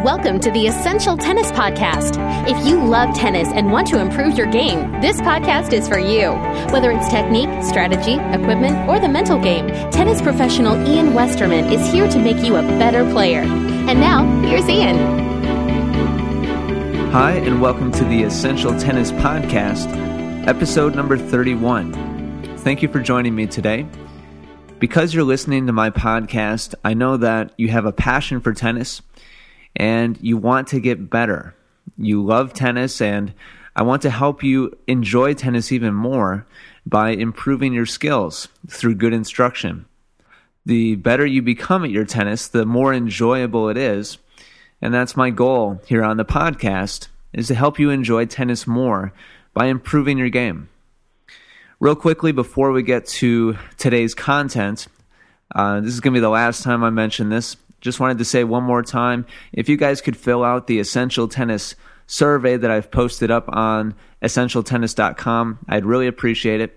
Welcome to the Essential Tennis Podcast. If you love tennis and want to improve your game, this podcast is for you. Whether it's technique, strategy, equipment, or the mental game, tennis professional Ian Westerman is here to make you a better player. And now, here's Ian. Hi, and welcome to the Essential Tennis Podcast, episode number 31. Thank you for joining me today. Because you're listening to my podcast, I know that you have a passion for tennis and you want to get better. You love tennis, and I want to help you enjoy tennis even more by improving your skills through good instruction. The better you become at your tennis, the more enjoyable it is, and that's my goal here on the podcast, is to help you enjoy tennis more by improving your game. Real quickly, before we get to today's content, this is going to be the last time I mention this. Just wanted to say one more time, if you guys could fill out the Essential Tennis survey that I've posted up on essentialtennis.com, I'd really appreciate it.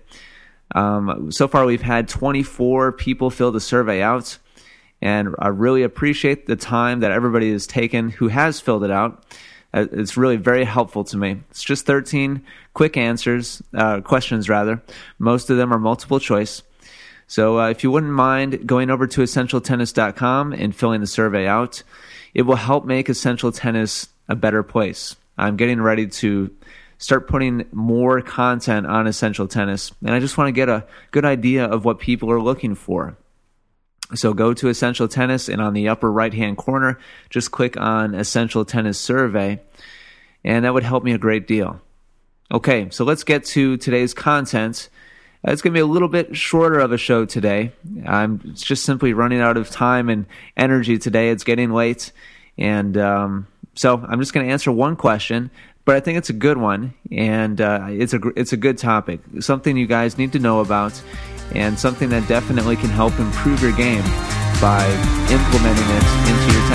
So far, we've had 24 people fill the survey out, and I really appreciate the time that everybody has taken who has filled it out. It's really very helpful to me. It's just 13 quick questions rather. Most of them are multiple choice. So if you wouldn't mind going over to essentialtennis.com and filling the survey out, it will help make Essential Tennis a better place. I'm getting ready to start putting more content on Essential Tennis, and I just want to get a good idea of what people are looking for. So go to Essential Tennis, and on the upper right-hand corner, just click on Essential Tennis Survey, and that would help me a great deal. Okay, so let's get to today's content. It's going to be a little bit shorter of a show today. I'm just simply running out of time and energy today. It's getting late, and so I'm just going to answer one question, but I think it's a good one, and it's a good topic, something you guys need to know about, and something that definitely can help improve your game by implementing it into your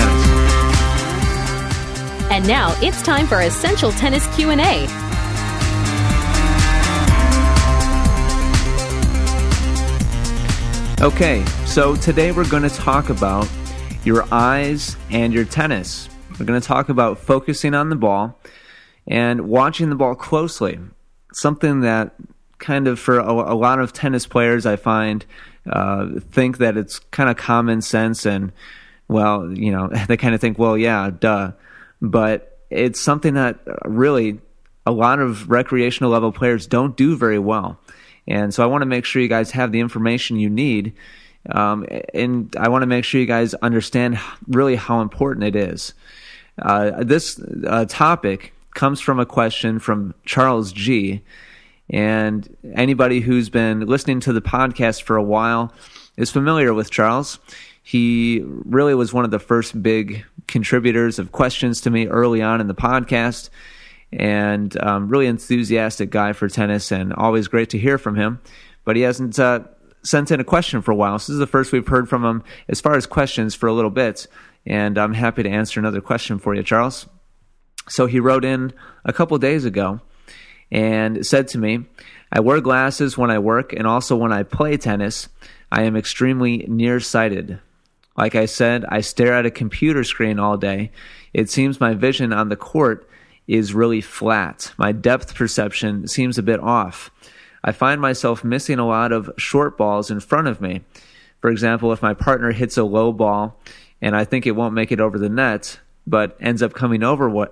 tennis. And now it's time for Essential Tennis Q&A. Okay, so today we're going to talk about your eyes and your tennis. We're going to talk about focusing on the ball and watching the ball closely. Something that kind of for a lot of tennis players I find think that it's kind of common sense and, well, you know, they kind of think, well, yeah, duh. But it's something that really a lot of recreational level players don't do very well. And so I want to make sure you guys have the information you need, and I want to make sure you guys understand really how important it is. This topic comes from a question from Charles G., and anybody who's been listening to the podcast for a while is familiar with Charles. He really was one of the first big contributors of questions to me early on in the podcast, and really enthusiastic guy for tennis, and always great to hear from him. But he hasn't sent in a question for a while. So this is the first we've heard from him as far as questions for a little bit, and I'm happy to answer another question for you, Charles. So he wrote in a couple days ago and said to me, I wear glasses when I work and also when I play tennis. I am extremely nearsighted. Like I said, I stare at a computer screen all day. It seems my vision on the court is really flat. My depth perception seems a bit off. I find myself missing a lot of short balls in front of me. For example, if my partner hits a low ball and I think it won't make it over the net, but ends up coming over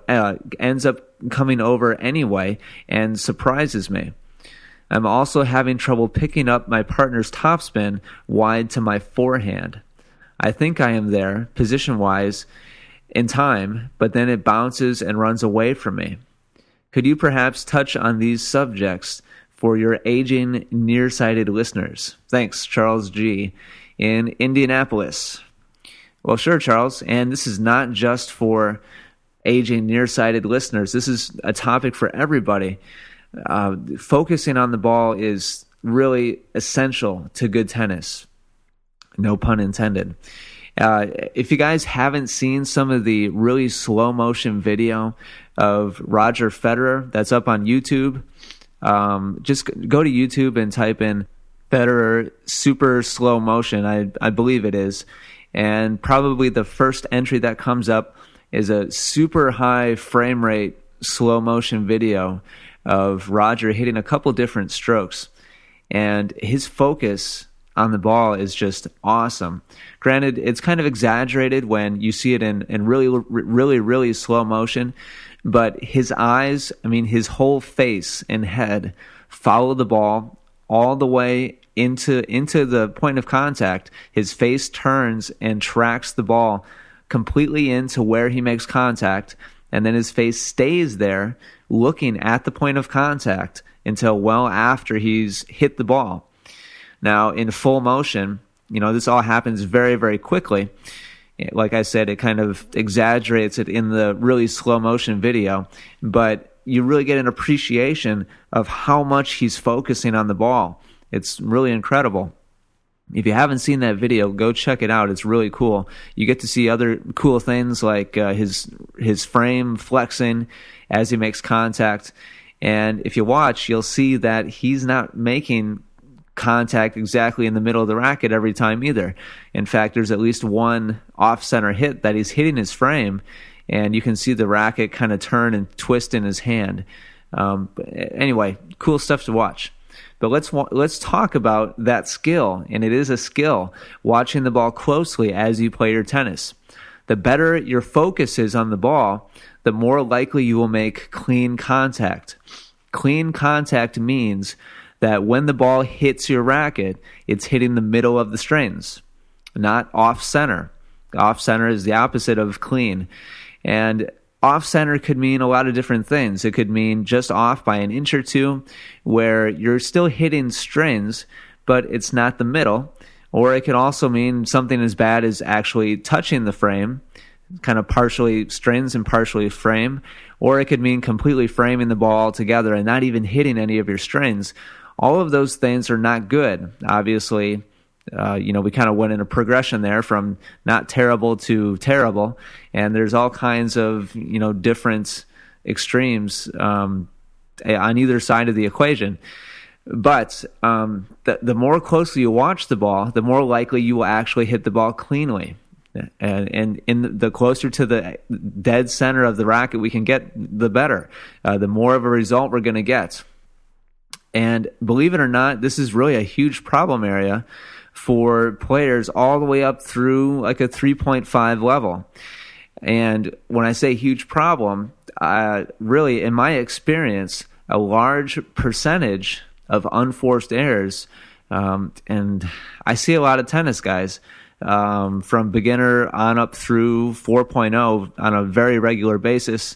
anyway and surprises me. I'm also having trouble picking up my partner's topspin wide to my forehand. I think I am there, position-wise, in time, but then it bounces and runs away from me. Could you perhaps touch on these subjects for your aging nearsighted listeners? Thanks, Charles G. in Indianapolis. Well, sure, Charles, and this is not just for aging nearsighted listeners. This is a topic for everybody. Focusing on the ball is really essential to good tennis. No pun intended. If you guys haven't seen some of the really slow motion video of Roger Federer that's up on YouTube, just go to YouTube and type in Federer super slow motion. I believe it is. And probably the first entry that comes up is a super high frame rate, slow motion video of Roger hitting a couple different strokes. And his focus on the ball is just awesome. Granted, it's kind of exaggerated when you see it in really slow motion, but his eyes, his whole face and head follow the ball all the way into the point of contact. His face turns and tracks the ball completely into where he makes contact, and then his face stays there looking at the point of contact until well after he's hit the ball. Now, in full motion, this all happens very, very quickly. Like I said, it kind of exaggerates it in the really slow motion video, but you really get an appreciation of how much he's focusing on the ball. It's really incredible. If you haven't seen that video, go check it out. It's really cool. You get to see other cool things like his frame flexing as he makes contact. And if you watch, you'll see that he's not making contact exactly in the middle of the racket every time either. In fact, there's at least one off-center hit that he's hitting his frame, and you can see the racket kind of turn and twist in his hand. Anyway, cool stuff to watch. But let's talk about that skill, and it is a skill, watching the ball closely as you play your tennis. The better your focus is on the ball, the more likely you will make clean contact. Clean contact means that when the ball hits your racket, it's hitting the middle of the strings, not off-center. Off-center is the opposite of clean. And off-center could mean a lot of different things. It could mean just off by an inch or two, where you're still hitting strings, but it's not the middle. Or it could also mean something as bad as actually touching the frame, kind of partially strings and partially frame. Or it could mean completely framing the ball altogether and not even hitting any of your strings. All of those things are not good. Obviously, we kind of went in a progression there from not terrible to terrible, and there's all kinds of different extremes on either side of the equation. But the more closely you watch the ball, the more likely you will actually hit the ball cleanly. And the closer to the dead center of the racket we can get, the better. The more of a result we're going to get. And believe it or not, this is really a huge problem area for players all the way up through like a 3.5 level. And when I say huge problem, really, in my experience, a large percentage of unforced errors, and I see a lot of tennis guys from beginner on up through 4.0 on a very regular basis.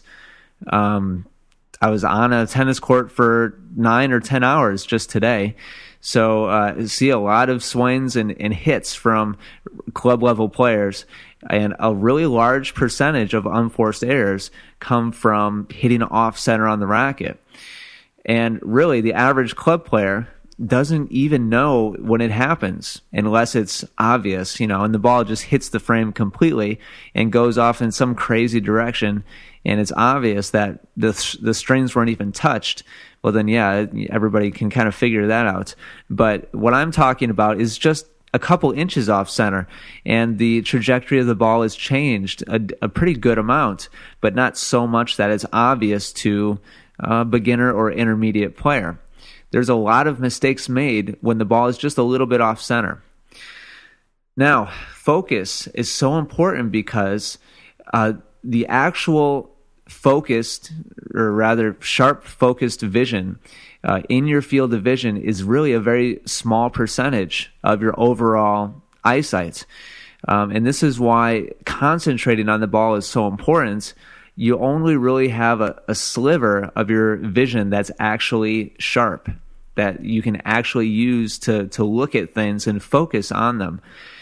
I was on a tennis court for 9 or 10 hours just today. So I see a lot of swings and hits from club-level players, and a really large percentage of unforced errors come from hitting off-center on the racket. And really, the average club player doesn't even know when it happens unless it's obvious, and the ball just hits the frame completely and goes off in some crazy direction, and it's obvious that the strings weren't even touched. Well, then, yeah, everybody can kind of figure that out. But what I'm talking about is just a couple inches off center, and the trajectory of the ball has changed a pretty good amount, but not so much that it's obvious to a beginner or intermediate player. There's a lot of mistakes made when the ball is just a little bit off center. Now, focus is so important because the actual focused, or rather sharp focused vision in your field of vision is really a very small percentage of your overall eyesight. And this is why concentrating on the ball is so important. You only really have a sliver of your vision that's actually sharp, that you can actually use to look at things and focus on them.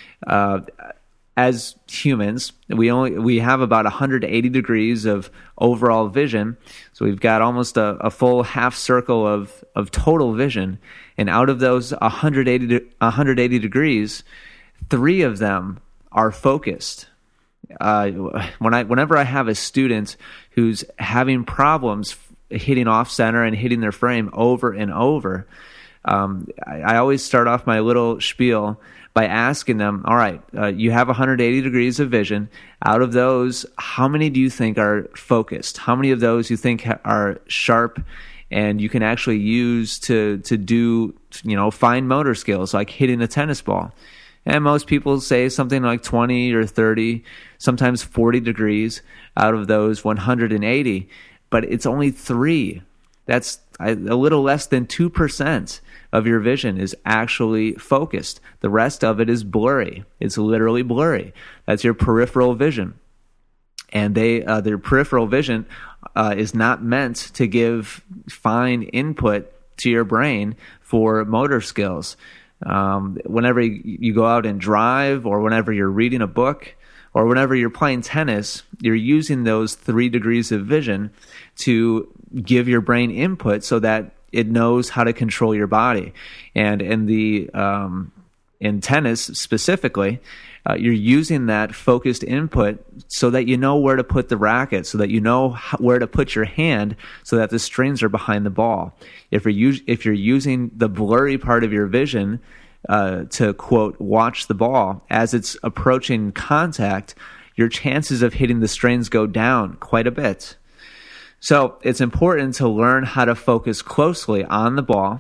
As humans, we have about 180 degrees of overall vision, so we've got almost a full half circle of total vision. And out of those 180 degrees, 3 of them are focused. Whenever I have a student who's having problems hitting off center and hitting their frame over and over, I always start off my little spiel by asking them, all right, you have 180 degrees of vision. Out of those, how many do you think are focused? How many of those you think are sharp and you can actually use to do, fine motor skills like hitting a tennis ball? And most people say something like 20 or 30, sometimes 40 degrees out of those 180, but it's only 3. That's a little less than 2% of your vision is actually focused. The rest of it is blurry. It's literally blurry. That's your peripheral vision. And their peripheral vision is not meant to give fine input to your brain for motor skills. Whenever you go out and drive, or whenever you're reading a book, or whenever you're playing tennis, you're using those 3 degrees of vision to give your brain input so that it knows how to control your body. And in tennis specifically, you're using that focused input so that you know where to put the racket, so that you know where to put your hand, so that the strings are behind the ball. If you're using the blurry part of your vision to, quote, watch the ball as it's approaching contact, your chances of hitting the strings go down quite a bit. So it's important to learn how to focus closely on the ball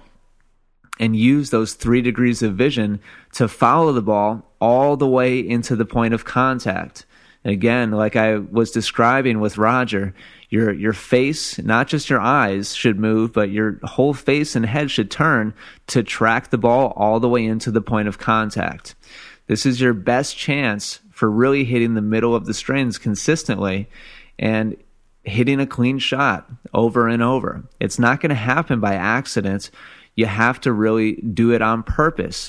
and use those 3 degrees of vision to follow the ball all the way into the point of contact. And again, like I was describing with Roger, your face, not just your eyes, should move, but your whole face and head should turn to track the ball all the way into the point of contact. This is your best chance for really hitting the middle of the strings consistently and hitting a clean shot over and over. It's not going to happen by accident. You have to really do it on purpose.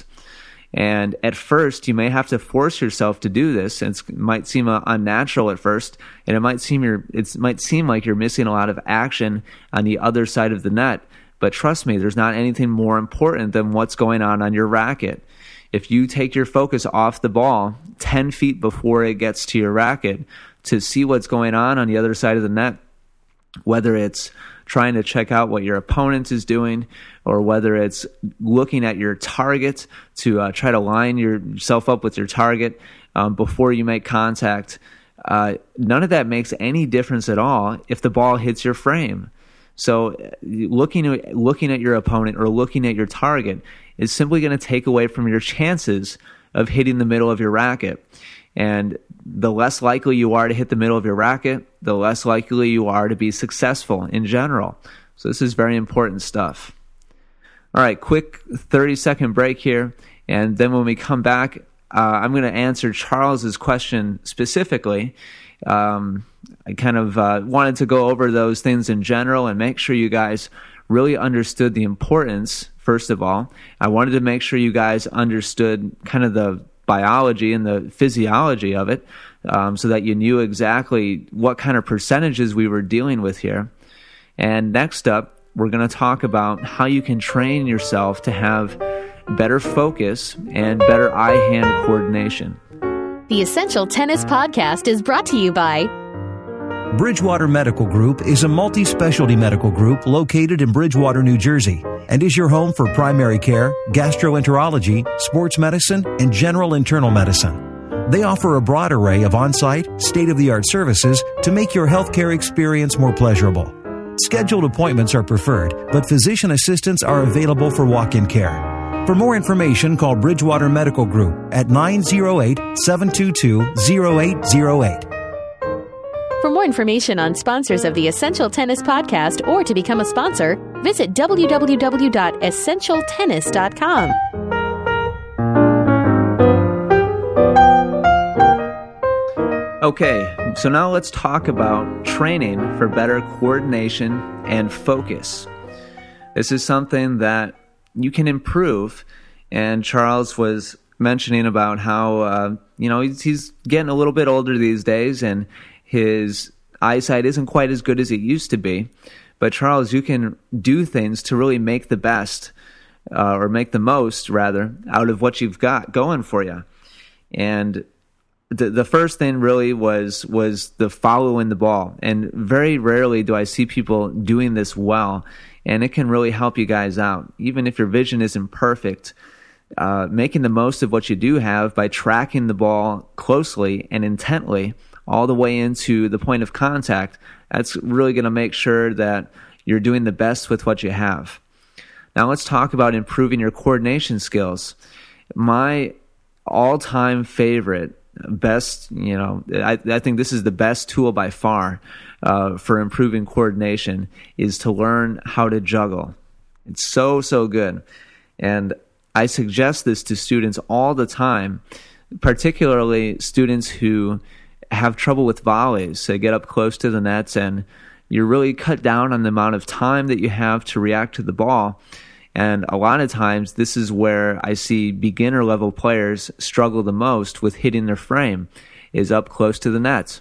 And at first, you may have to force yourself to do this. And it might seem unnatural at first, and it might seem like you're missing a lot of action on the other side of the net. But trust me, there's not anything more important than what's going on your racket. If you take your focus off the ball 10 feet before it gets to your racket to see what's going on the other side of the net, whether it's trying to check out what your opponent is doing, or whether it's looking at your target to try to line yourself up with your target before you make contact, none of that makes any difference at all if the ball hits your frame. So looking at your opponent or looking at your target is simply going to take away from your chances of hitting the middle of your racket. And the less likely you are to hit the middle of your racket, the less likely you are to be successful in general. So this is very important stuff. All right, quick 30-second break here. And then when we come back, I'm going to answer Charles's question specifically. I kind of wanted to go over those things in general and make sure you guys really understood the importance, first of all. I wanted to make sure you guys understood kind of the biology and the physiology of it, so that you knew exactly what kind of percentages we were dealing with here. And next up, we're going to talk about how you can train yourself to have better focus and better eye-hand coordination. The Essential Tennis Podcast is brought to you by Bridgewater Medical Group is a multi-specialty medical group located in Bridgewater, New Jersey, and is your home for primary care, gastroenterology, sports medicine, and general internal medicine. They offer a broad array of on-site, state-of-the-art services to make your healthcare experience more pleasurable. Scheduled appointments are preferred, but physician assistants are available for walk-in care. For more information, call Bridgewater Medical Group at 908-722-0808. For more information on sponsors of the Essential Tennis Podcast or to become a sponsor, visit www.essentialtennis.com. Okay, so now let's talk about training for better coordination and focus. This is something that you can improve, and Charles was mentioning about how he's getting a little bit older these days, and his eyesight isn't quite as good as it used to be. But Charles, you can do things to really make the best, or make the most, rather, out of what you've got going for you. And the first thing really was the following the ball. And very rarely do I see people doing this well. and it can really help you guys out. Even if your vision isn't perfect, making the most of what you do have by tracking the ball closely and intently all the way into the point of contact, that's really going to make sure that you're doing the best with what you have. Now let's talk about improving your coordination skills. My all-time favorite, best, I think this is the best tool by far for improving coordination, is to learn how to juggle. It's so good. And I suggest this to students all the time, particularly students who have trouble with volleys. They get up close to the nets and you really cut down on the amount of time that you have to react to the ball. And a lot of times, this is where I see beginner level players struggle the most with hitting their frame, is up close to the nets.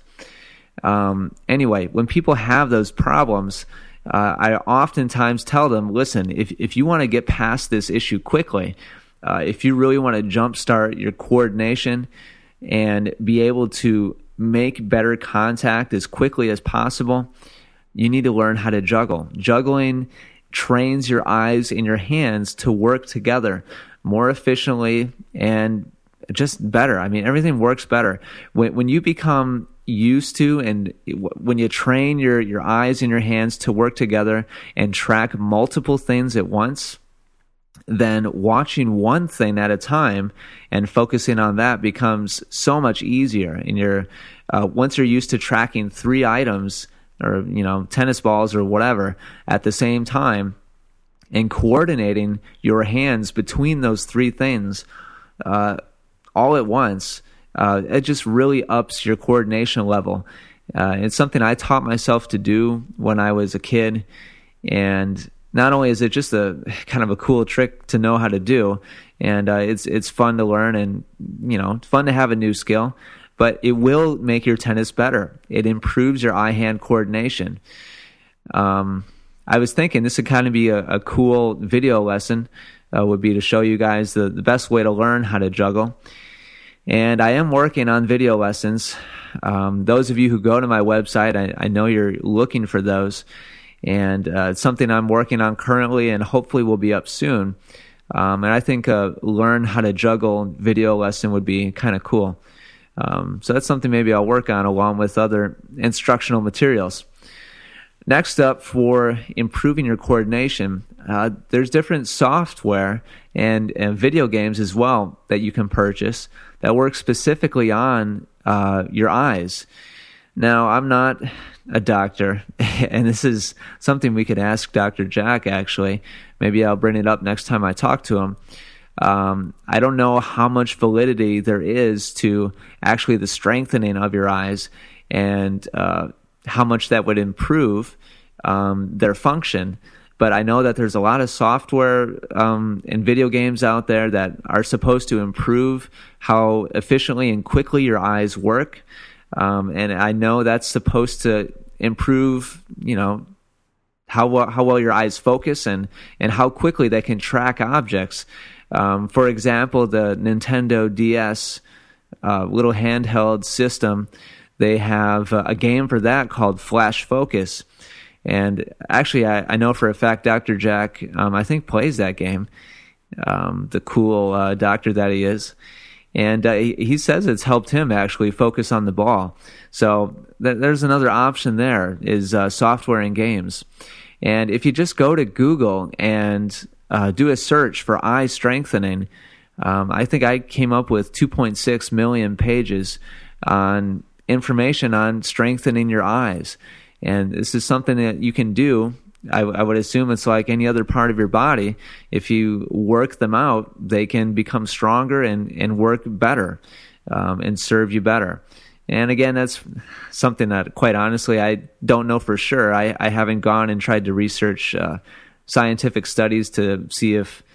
Anyway, when people have those problems, I oftentimes tell them, listen, if you want to get past this issue quickly, if you really want to jumpstart your coordination and be able to make better contact as quickly as possible, you need to learn how to juggle. Juggling trains your eyes and your hands to work together more efficiently and just better. I mean, everything works better. When you become used to, and when you train your eyes and your hands to work together and track multiple things at once, then watching one thing at a time and focusing on that becomes so much easier. And once you're used to tracking 3 items, or tennis balls or whatever at the same time, and coordinating your hands between those 3 things all at once, it just really ups your coordination level. It's something I taught myself to do when I was a kid, and not only is it just a kind of a cool trick to know how to do, and it's fun to learn, and fun to have a new skill, but it will make your tennis better. It improves your eye-hand coordination. I was thinking this would kind of be a cool video lesson, would be to show you guys the best way to learn how to juggle. And I am working on video lessons. Those of you who go to my website, I know you're looking for those. And it's something I'm working on currently and hopefully will be up soon. And I think a learn how to juggle video lesson would be kind of cool. So that's something maybe I'll work on along with other instructional materials. Next up, for improving your coordination, there's different software and video games as well that you can purchase that work specifically on your eyes. Now, I'm not a doctor, and this is something we could ask Dr. Jack, actually. Maybe I'll bring it up next time I talk to him. I don't know how much validity there is to actually the strengthening of your eyes and how much that would improve their function. But I know that there's a lot of software and video games out there that are supposed to improve how efficiently and quickly your eyes work. And I know that's supposed to improve, how well your eyes focus and how quickly they can track objects. For example, the Nintendo DS little handheld system, they have a game for that called Flash Focus. And actually, I know for a fact Dr. Jack, I think, plays that game, the cool doctor that he is. And he says it's helped him actually focus on the ball. So there's another option there, is software and games. And if you just go to Google and do a search for eye strengthening, I think I came up with 2.6 million pages on information on strengthening your eyes. And this is something that you can do. I would assume it's like any other part of your body. If you work them out, they can become stronger and work better and serve you better. And again, that's something that, quite honestly, I don't know for sure. I haven't gone and tried to research scientific studies to see if,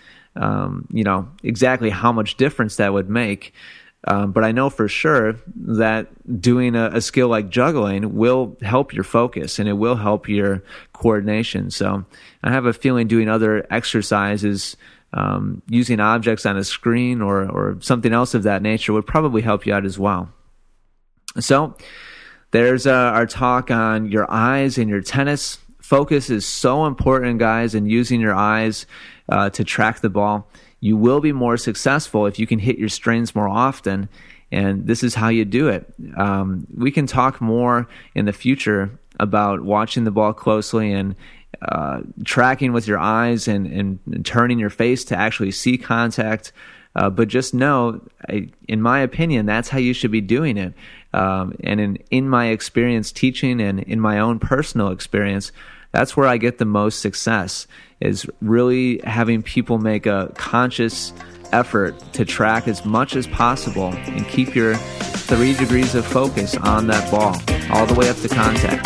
exactly how much difference that would make. But I know for sure that doing a skill like juggling will help your focus and it will help your coordination. So I have a feeling doing other exercises, using objects on a screen or something else of that nature would probably help you out as well. So there's our talk on your eyes and your tennis. Focus is so important, guys, and using your eyes to track the ball. You will be more successful if you can hit your strings more often, and this is how you do it. We can talk more in the future about watching the ball closely and tracking with your eyes and turning your face to actually see contact. But just know, in my opinion, that's how you should be doing it. And in my experience teaching and in my own personal experience, that's where I get the most success, is really having people make a conscious effort to track as much as possible and keep your 3 degrees of focus on that ball all the way up to contact.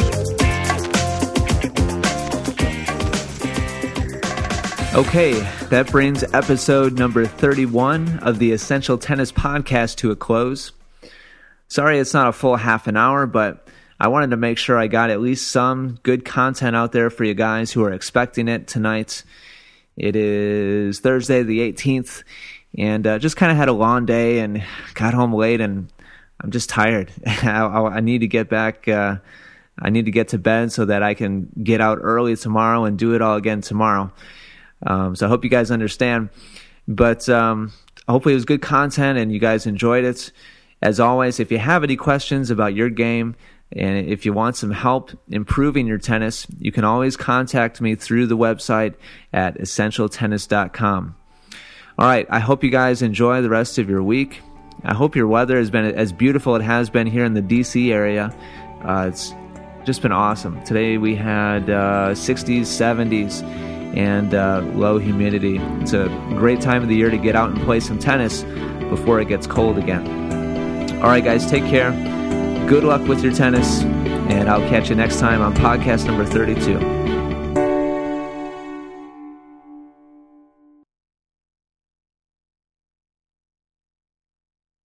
Okay, that brings episode number 31 of the Essential Tennis Podcast to a close. Sorry it's not a full half an hour, but I wanted to make sure I got at least some good content out there for you guys who are expecting it tonight. It is Thursday the 18th, and just kind of had a long day and got home late, and I'm just tired. I need to get back. I need to get to bed so that I can get out early tomorrow and do it all again tomorrow. So I hope you guys understand. But hopefully it was good content and you guys enjoyed it. As always, if you have any questions about your game and if you want some help improving your tennis, you can always contact me through the website at essentialtennis.com. All right, I hope you guys enjoy the rest of your week. I hope your weather has been as beautiful as it has been here in the D.C. area. It's just been awesome. Today we had 60s, 70s, and low humidity. It's a great time of the year to get out and play some tennis before it gets cold again. All right, guys, take care. Good luck with your tennis, and I'll catch you next time on podcast number 32.